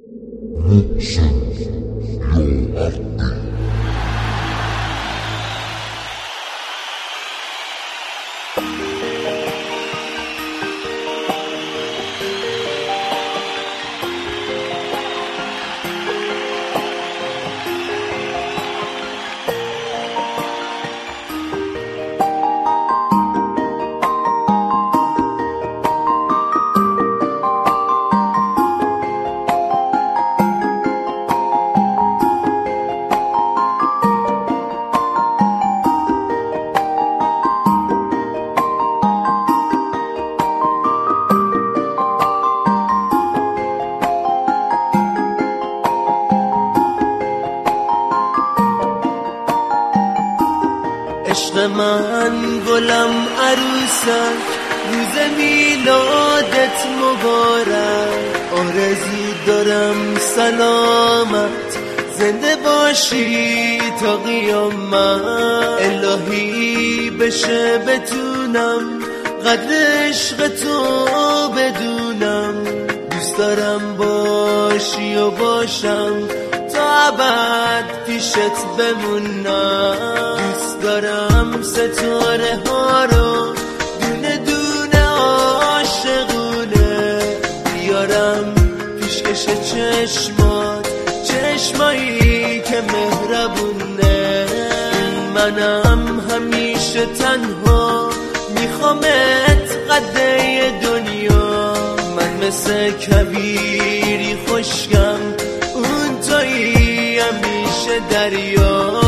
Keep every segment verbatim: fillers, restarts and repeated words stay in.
عشق من گلم عروسک، روز میلادت مبارک. آرزو دارم سلامت، زنده باشی تا قیامت. الهی بشه بتونم قدر عشق تو بدونم. دوست دارم باشی و باشم تا ابد پیشت بمونم. دوست دارم ستاره ها رو دونه دونه عاشقونه بیارم پیشکش چشمات، چشمایی که مهربونه. منم همیشه تنها میخوامت قده دنیا. من مثل کویری خشکم، اون تویی همیشه دریا.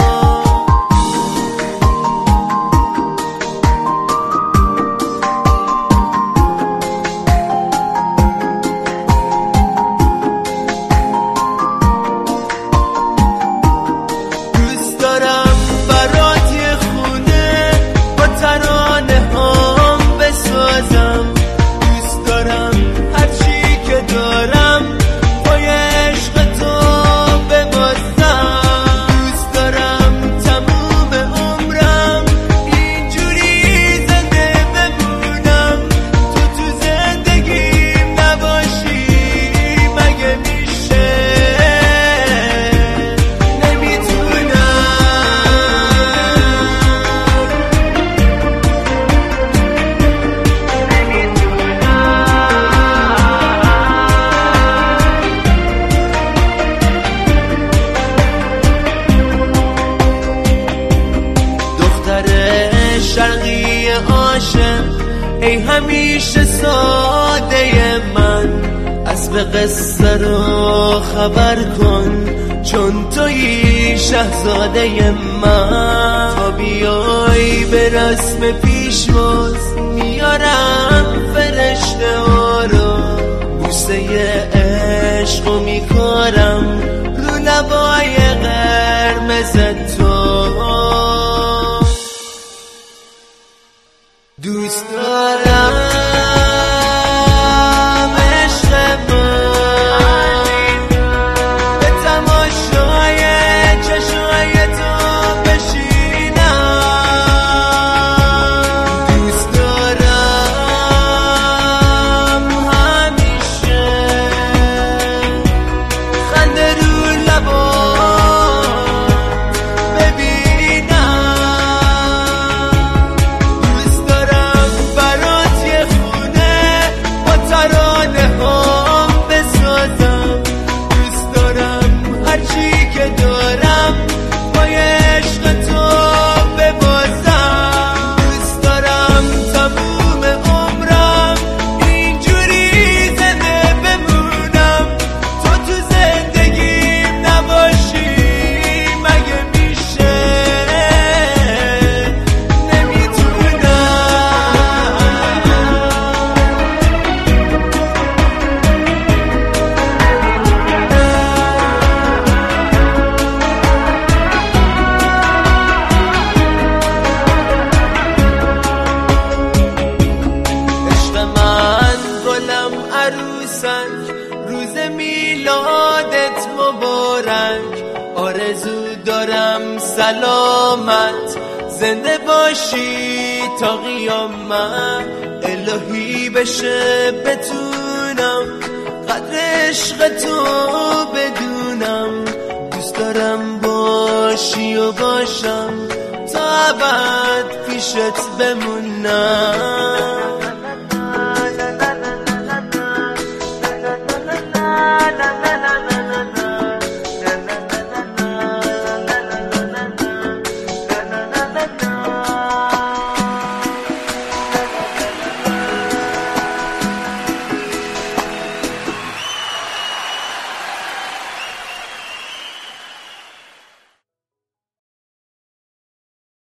شرقی عاشق، ای همیشه ساده من، اسب قصه رو خبر کن چون تویی شهزاده من. تا بیای به رسم پیشواز میارم فرشته ها رو، بوسه عشقو میکارم رو لبای قرمز تو. دوست دارم عشق من به تماشای چشمای تو بشینم. دوست دارم همیشه خنده رو لبات ببینم. روز میلادت مبارک. آرزو دارم سلامت، زنده باشی تا قیامت. الهی بشه بتونم قدر عشق تو بدونم، دوست دارم باشی و باشم تا ابد پیشت بمونم.